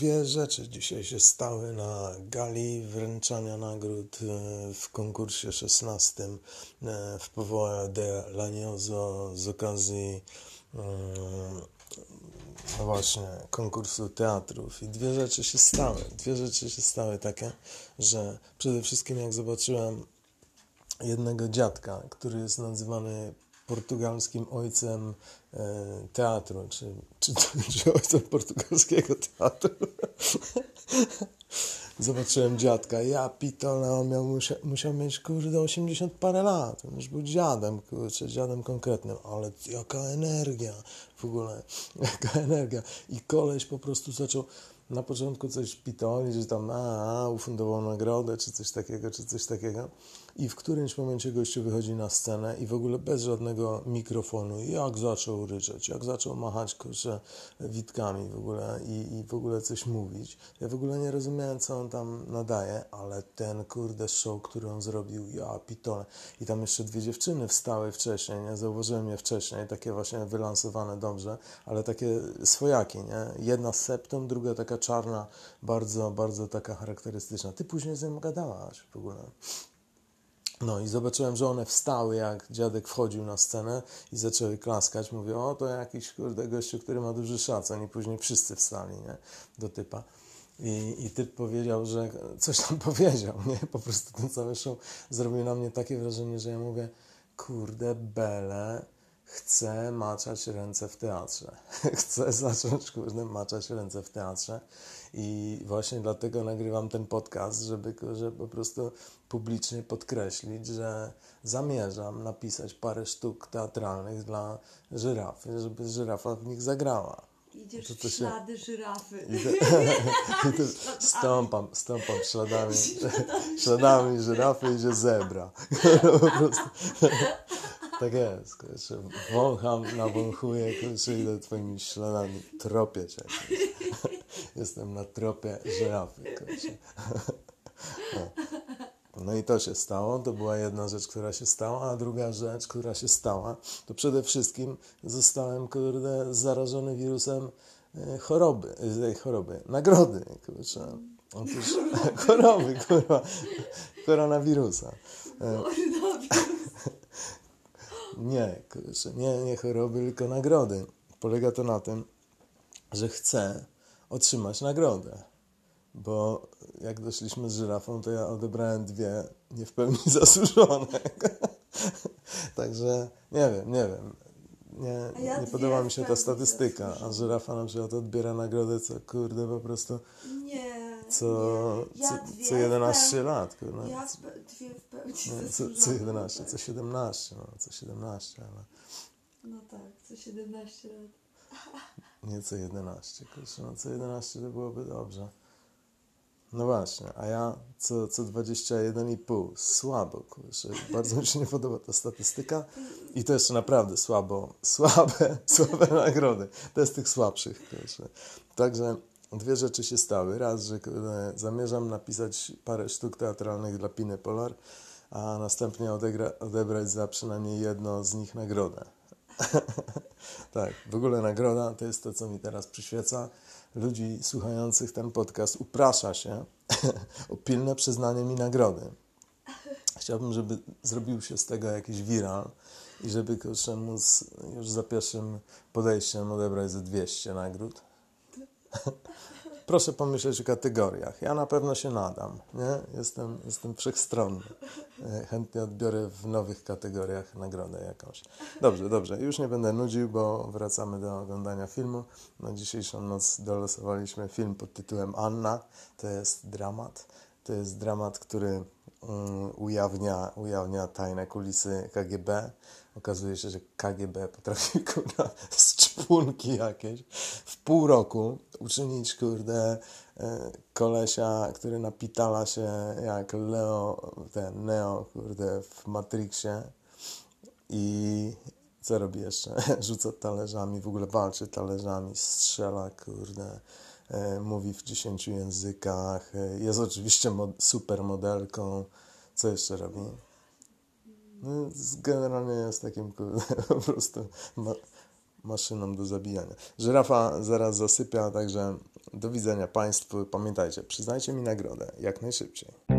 Dwie rzeczy dzisiaj się stały na gali wręczania nagród w konkursie 16 w Povoa de Lanioso z okazji no właśnie konkursu teatrów. I dwie rzeczy się stały takie, że przede wszystkim jak zobaczyłem jednego dziadka, który jest nazywany portugalskim ojcem teatru, czy ojcem portugalskiego teatru. Zobaczyłem dziadka, ja pitole, on musiał mieć, kurde, 80 parę lat, on już był dziadem, kurczę, dziadem konkretnym, ale jaka energia, w ogóle, jaka energia. I koleś po prostu zaczął na początku coś pitolić, że tam ufundował nagrodę, czy coś takiego. I w którymś momencie gościu wychodzi na scenę i w ogóle bez żadnego mikrofonu, jak zaczął ryczeć, jak zaczął machać, kurczę, witkami w ogóle i w ogóle coś mówić. Ja w ogóle nie rozumiałem, co on tam nadaje, ale ten, kurde, show, który on zrobił, ja pitole. I tam jeszcze dwie dziewczyny wstały wcześniej, nie? Zauważyłem je wcześniej, takie właśnie wylansowane dobrze, ale takie swojaki, nie? Jedna z septum, druga taka czarna, bardzo, bardzo taka charakterystyczna. Ty później z nią gadałaś w ogóle. No i zobaczyłem, że one wstały, jak dziadek wchodził na scenę i zaczęły klaskać. Mówię, o, to jakiś, kurde, gościu, który ma duży szacun. I później wszyscy wstali, nie? Do typa. I typ powiedział, że coś tam powiedział, nie? Po prostu ten cały show zrobił na mnie takie wrażenie, że ja mówię, kurde, bele, chcę maczać ręce w teatrze. Chcę zacząć, kurde, maczać ręce w teatrze. I właśnie dlatego nagrywam ten podcast, żeby po prostu publicznie podkreślić, że zamierzam napisać parę sztuk teatralnych dla żyrafy, żeby żyrafa w nich zagrała. Idziesz w ślady żyrafy. Stąpam śladami żyrafy, idzie zebra. Po prostu. Tak jest, kurczę. Wącham, nawąchuję, kurczę, idę twoimi śladami. Tropię cię. Jestem na tropie żyrafy, kurczę. No i to się stało, to była jedna rzecz, która się stała, a druga rzecz, która się stała, to przede wszystkim zostałem, kurde, zarażony wirusem nagrody, kurczę. Otóż choroby, kurwa, koronawirusa. Nie, kurczę, nie choroby, tylko nagrody. Polega to na tym, że chcę otrzymać nagrodę. Bo jak doszliśmy z żyrafą, to ja odebrałem dwie nie w pełni zasłużone. Także nie wiem. Nie podoba mi się ta statystyka. A żyrafa na przykład odbiera nagrodę co, kurde, po prostu co 11 lat. Kurde. Ja dwie w pełni zasłużone. Co 11, co 17, co 17, ale... No tak, co 17 lat. Nie co 11, kurczę, co 11 to byłoby dobrze. No właśnie, a ja co 21,5. Słabo, kurczę. Bardzo mi się nie podoba ta statystyka. I to jeszcze naprawdę słabe nagrody. To jest tych słabszych, kurczę. Także dwie rzeczy się stały. Raz, że zamierzam napisać parę sztuk teatralnych dla Piny Polar, a następnie odebrać za przynajmniej jedno z nich nagrodę. Tak, w ogóle nagroda to jest to, co mi teraz przyświeca. Ludzi słuchających ten podcast uprasza się o pilne przyznanie mi nagrody. Chciałbym, żeby zrobił się z tego jakiś viral i żeby móc już za pierwszym podejściem odebrać ze 200 nagród. Proszę pomyśleć o kategoriach. Ja na pewno się nadam, nie? Jestem wszechstronny. Chętnie odbiorę w nowych kategoriach nagrodę jakąś. Dobrze. Już nie będę nudził, bo wracamy do oglądania filmu. Na dzisiejszą noc dolosowaliśmy film pod tytułem Anna. To jest dramat, który ujawnia tajne kulisy KGB. Okazuje się, że KGB potrafi, kurde, z czpunki jakieś w pół roku uczynić, kurde, kolesia, który napitala się jak Neo, kurde, w Matrixie. I co robi jeszcze? Rzuca talerzami, w ogóle walczy talerzami, strzela, kurde, mówi w 10 językach, jest oczywiście super modelką. Co jeszcze robi? No, generalnie jest takim, kurde, po prostu maszyną do zabijania. Żyrafa zaraz zasypia, także Do widzenia Państwu. Pamiętajcie, przyznajcie mi nagrodę jak najszybciej.